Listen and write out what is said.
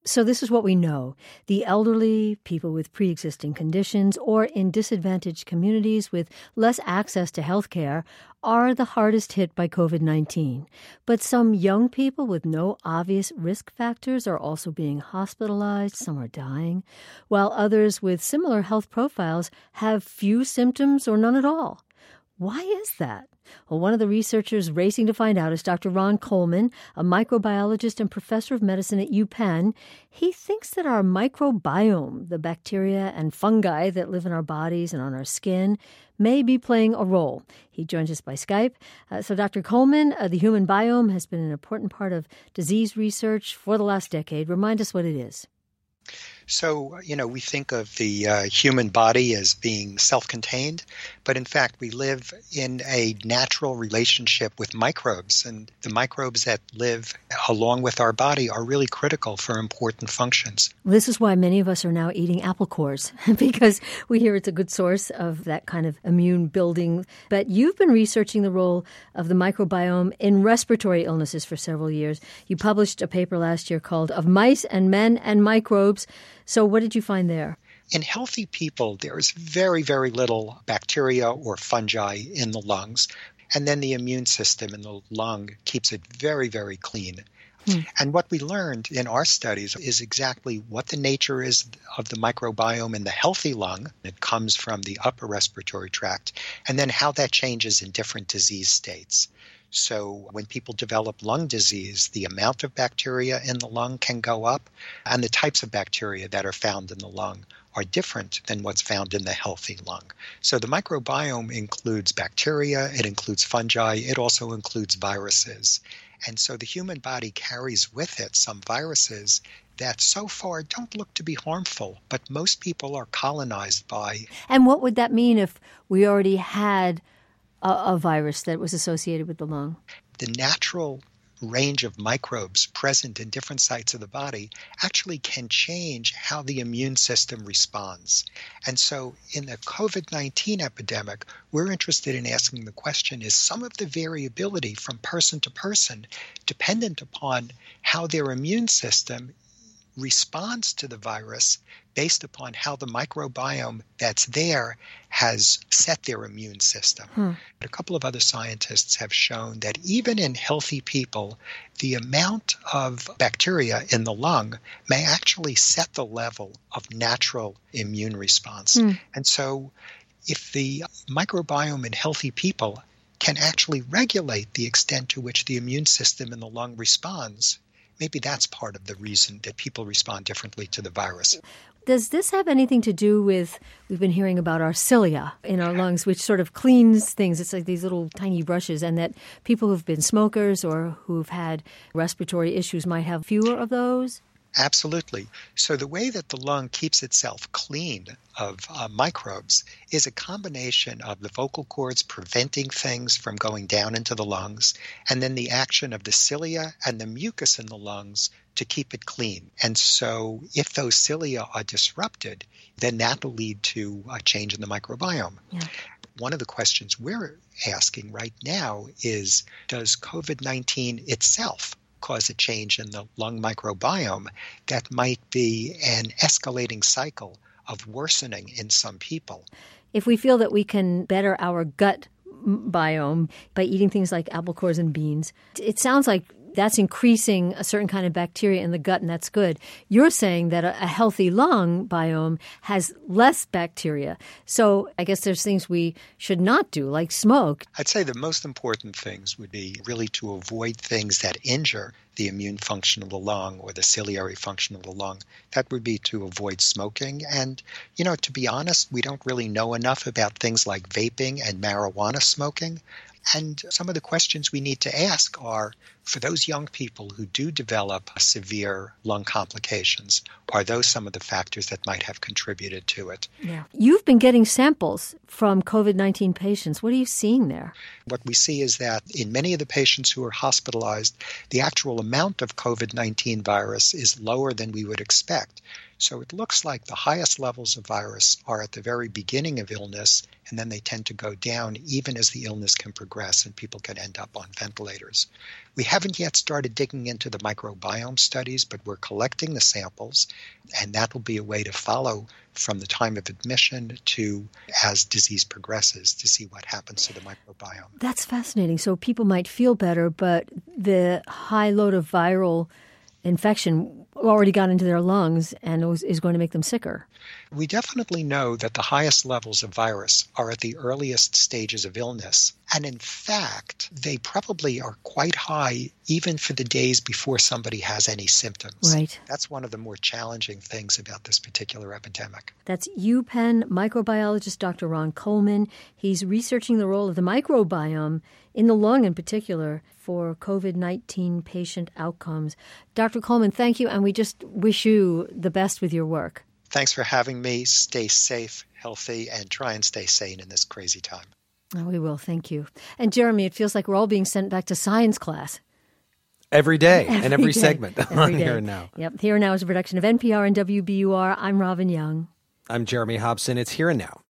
So this is what we know. The elderly, people with pre-existing conditions, or in disadvantaged communities with less access to health care are the hardest hit by COVID-19. But some young people with no obvious risk factors are also being hospitalized. Some are dying, while others with similar health profiles have few symptoms or none at all. Why is that? Well, one of the researchers racing to find out is Dr. Ron Coleman, a microbiologist and professor of medicine at UPenn. He thinks that our microbiome, the bacteria and fungi that live in our bodies and on our skin, may be playing a role. He joins us by Skype. So Dr. Coleman, the human biome has been an important part of disease research for the last decade. Remind us what it is. So, we think of the human body as being self-contained, but in fact, we live in a natural relationship with microbes, and the microbes that live along with our body are really critical for important functions. This is why many of us are now eating apple cores, because we hear it's a good source of that kind of immune building. But you've been researching the role of the microbiome in respiratory illnesses for several years. You published a paper last year called Of Mice and Men and Microbes. So what did you find there? In healthy people, there is very, very little bacteria or fungi in the lungs. And then the immune system in the lung keeps it very, very clean. And what we learned in our studies is exactly what the nature is of the microbiome in the healthy lung. It comes from the upper respiratory tract, and then how that changes in different disease states. So when people develop lung disease, the amount of bacteria in the lung can go up, and the types of bacteria that are found in the lung are different than what's found in the healthy lung. So the microbiome includes bacteria, it includes fungi, it also includes viruses. And so the human body carries with it some viruses that so far don't look to be harmful, but most people are colonized by. And what would that mean if we already had a virus that was associated with the lung? The natural range of microbes present in different sites of the body actually can change how the immune system responds. And so in the COVID-19 epidemic, we're interested in asking the question, is some of the variability from person to person dependent upon how their immune system responds to the virus based upon how the microbiome that's there has set their immune system. A couple of other scientists have shown that even in healthy people, the amount of bacteria in the lung may actually set the level of natural immune response. And so if the microbiome in healthy people can actually regulate the extent to which the immune system in the lung responds, maybe that's part of the reason that people respond differently to the virus. Does this have anything to do with, we've been hearing about our cilia in our lungs, which sort of cleans things. It's like these little tiny brushes, and that people who've been smokers or who've had respiratory issues might have fewer of those? Absolutely. So the way that the lung keeps itself clean of microbes is a combination of the vocal cords preventing things from going down into the lungs, and then the action of the cilia and the mucus in the lungs to keep it clean. And so if those cilia are disrupted, then that will lead to a change in the microbiome. Yeah. One of the questions we're asking right now is, does COVID-19 itself cause a change in the lung microbiome that might be an escalating cycle of worsening in some people? If we feel that we can better our gut biome by eating things like apple cores and beans, it sounds like that's increasing a certain kind of bacteria in the gut, and that's good. You're saying that a healthy lung biome has less bacteria. So I guess there's things we should not do, like smoke. I'd say the most important things would be really to avoid things that injure the immune function of the lung or the ciliary function of the lung. That would be to avoid smoking. And, to be honest, we don't really know enough about things like vaping and marijuana smoking. And some of the questions we need to ask are, for those young people who do develop severe lung complications, are those some of the factors that might have contributed to it? Yeah. You've been getting samples from COVID-19 patients. What are you seeing there? What we see is that in many of the patients who are hospitalized, the actual amount of COVID-19 virus is lower than we would expect. So it looks like the highest levels of virus are at the very beginning of illness, and then they tend to go down even as the illness can progress. progress and people can end up on ventilators. We haven't yet started digging into the microbiome studies, but we're collecting the samples, and that will be a way to follow from the time of admission to as disease progresses to see what happens to the microbiome. That's fascinating. So people might feel better, but the high load of viral infection already got into their lungs and is going to make them sicker. We definitely know that the highest levels of virus are at the earliest stages of illness. And in fact, they probably are quite high even for the days before somebody has any symptoms. Right. That's one of the more challenging things about this particular epidemic. That's UPenn microbiologist Dr. Ron Coleman. He's researching the role of the microbiome in the lung in particular for COVID-19 patient outcomes. Dr. Coleman, thank you, and we just wish you the best with your work. Thanks for having me. Stay safe, healthy, and try and stay sane in this crazy time. Oh, we will. Thank you. And Jeremy, it feels like we're all being sent back to science class. Every day and every day. segment on Here and Now. Yep. Here and Now is a production of NPR and WBUR. I'm Robin Young. I'm Jeremy Hobson. It's Here and Now.